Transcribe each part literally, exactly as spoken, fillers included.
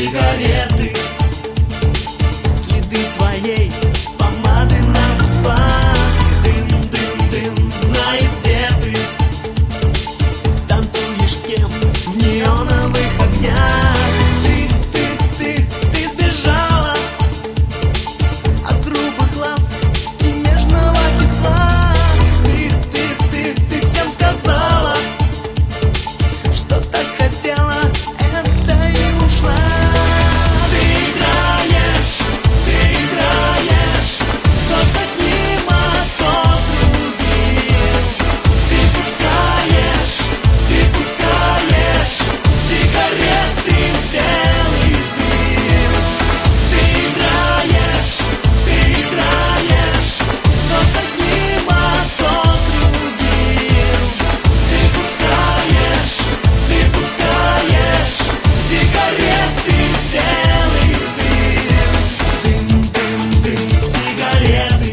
сигареты, следы твоей помады на губах. Дым, дым, дым, знает, где ты танцуешь с кем в неоновых огнях. Ты, ты, ты, ты сбежала от грубых ласк и нежного тепла. Ты, ты, ты, ты всем сказала, что так хотела, это и ушла. Ты играешь, ты играешь, то с одним, а то другим. Ты пускаешь, ты пускаешь сигареты в белый дым. Ты играешь, ты играешь, то с одним, а то другим. Ты пускаешь, ты пускаешь сигареты в белый дым. Дым, дым, дым, сигареты,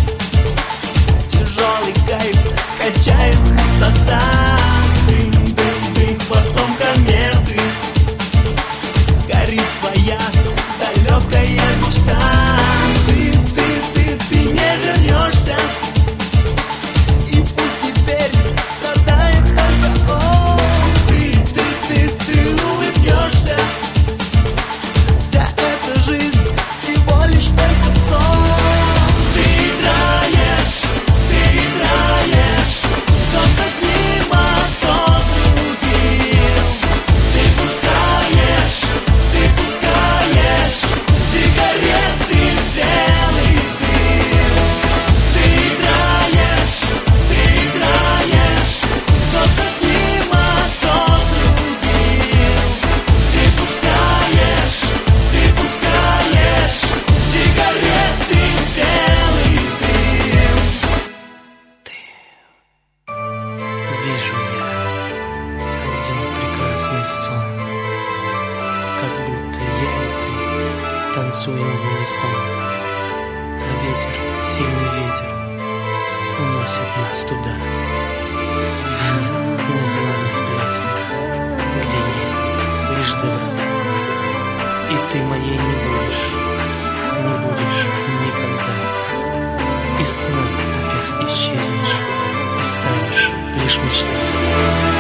тяжелый кайф качает пустота. Дым, дым, дым, хвостом кометы горит твоя далекая мечта. Ты, ты, ты, ты не вернешься, и пусть теперь страдает только он. Ты, ты, ты, ты улыбнешься, вся эта жизнь всего лишь только сон. Ты играешь, ты играешь, то с одним, а то другим. Ты пускаешь, ты пускаешь сигареты в белый дым. Ты играешь, ты играешь, то с одним, а то другим. Ты пускаешь, ты пускаешь сигареты в белый дым. Вижу я один прекрасный сон, как будто я и ты танцуем в унисон. А ветер, сильный ветер, уносит нас туда, где нет ни зла, ни сплетен, где есть лишь доброта. И ты моей не будешь, не будешь никогда. Из сна опять исчезнешь и станешь лишь мечтой.